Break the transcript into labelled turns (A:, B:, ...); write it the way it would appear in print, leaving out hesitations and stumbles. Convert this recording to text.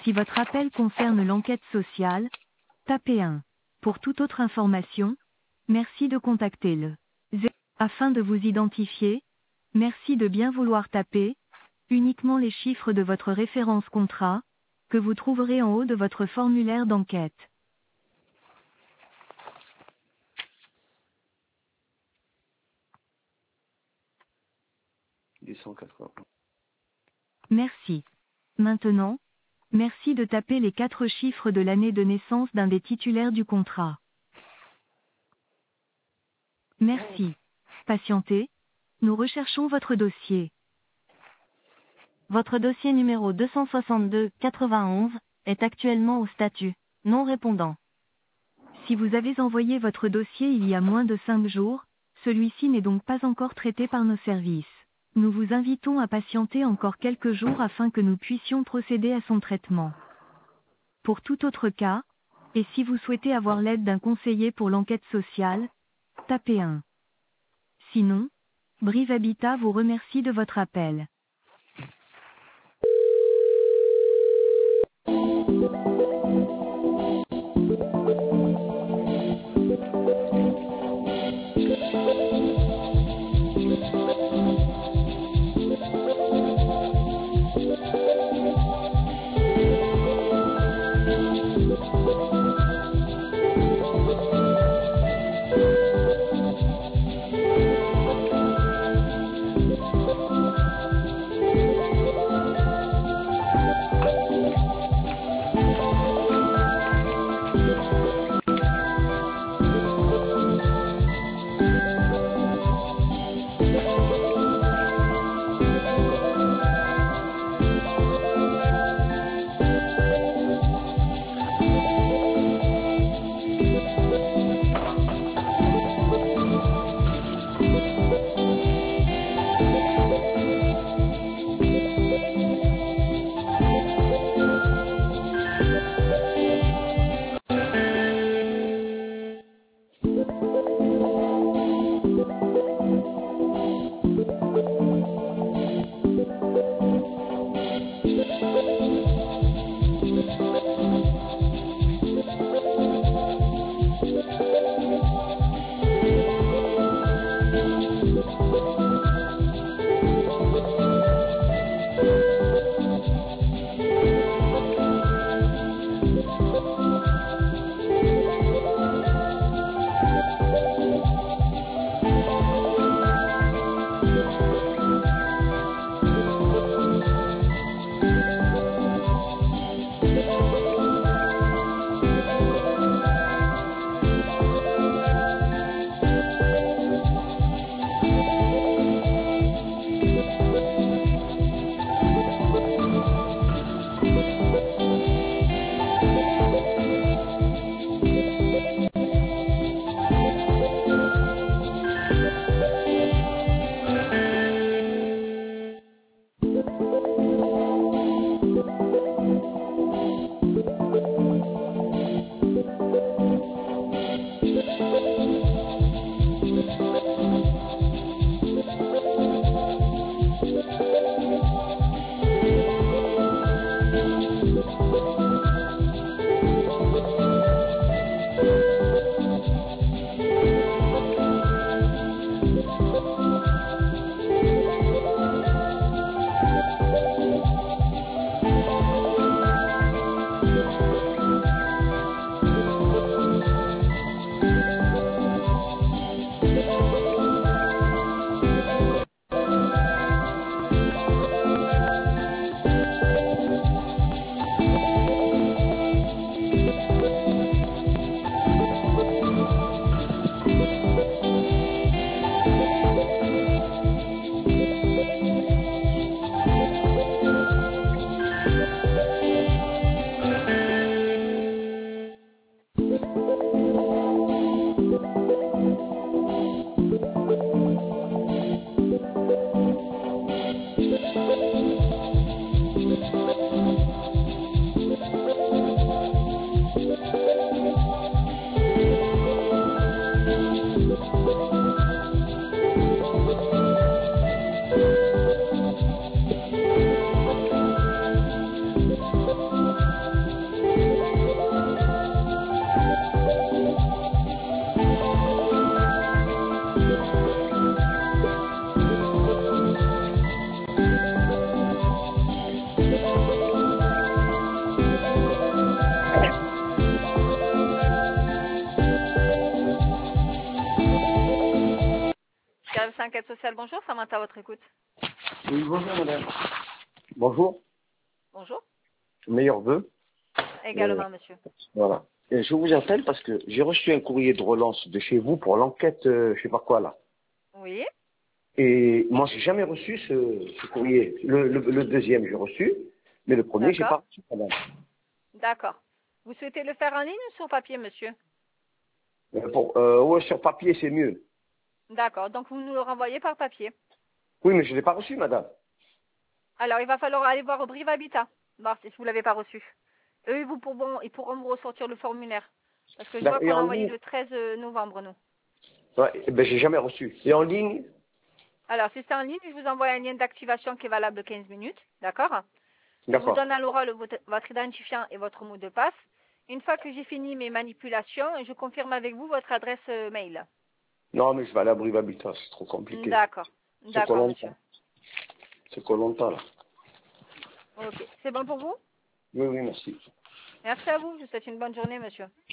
A: Si votre appel concerne l'enquête sociale, tapez 1. Pour toute autre information, merci de contacter le 0. Afin de vous identifier, merci de bien vouloir taper uniquement les chiffres de votre référence contrat, que vous trouverez en haut de votre formulaire d'enquête.
B: Du 180.
A: Merci. Maintenant, merci de taper les 4 chiffres de l'année de naissance d'un des titulaires du contrat. Merci. Patientez. Nous recherchons votre dossier. Votre dossier numéro 262-91 est actuellement au statut non répondant. Si vous avez envoyé votre dossier il y a moins de 5 jours, celui-ci n'est donc pas encore traité par nos services. Nous vous invitons à patienter encore quelques jours afin que nous puissions procéder à son traitement. Pour tout autre cas, et si vous souhaitez avoir l'aide d'un conseiller pour l'enquête sociale, tapez 1. Sinon, Brive Habitat vous remercie de votre appel.
B: social, bonjour, Samantha, à votre écoute.
C: Oui, bonjour madame. Bonjour,
B: Bonjour.
C: meilleurs vœux.
B: Également, monsieur.
C: Voilà. Et je vous appelle parce que j'ai reçu un courrier de relance de chez vous pour l'enquête, je sais pas quoi là.
B: Oui,
C: Et moi, j'ai jamais reçu ce courrier. Le deuxième, j'ai reçu, mais le premier, j'ai
B: d'accord.
C: pas reçu madame.
B: D'accord. Vous souhaitez le faire en ligne ou sur papier, monsieur?
C: Ouais, sur papier, c'est mieux.
B: D'accord. Donc, vous nous le renvoyez par papier.
C: Oui, mais je l'ai pas reçu madame.
B: Alors, il va falloir aller voir au Brive Habitat, voir si vous ne l'avez pas reçu. Eux, ils pourront vous ressortir le formulaire. Parce que je vois
C: Et
B: qu'on l'a
C: en
B: envoyé
C: ligne,
B: le 13 novembre, nous.
C: ouais, ben j'ai jamais reçu. Et en ligne,
B: Alors, si c'est en ligne, je vous envoie un lien d'activation qui est valable 15 minutes. D'accord? Je vous
C: d'accord.
B: donne à l'oral votre identifiant et votre mot de passe. Une fois que j'ai fini mes manipulations, je confirme avec vous votre adresse mail.
C: Non, mais je vais aller à Brive-Habitat, c'est trop compliqué.
B: D'accord.
C: C'est
B: D'accord, monsieur.
C: Koh-Lanta. C'est Koh-Lanta là.
B: Ok. C'est bon pour vous?
C: Oui, oui, merci.
B: Merci à vous. Je vous souhaite une bonne journée, monsieur.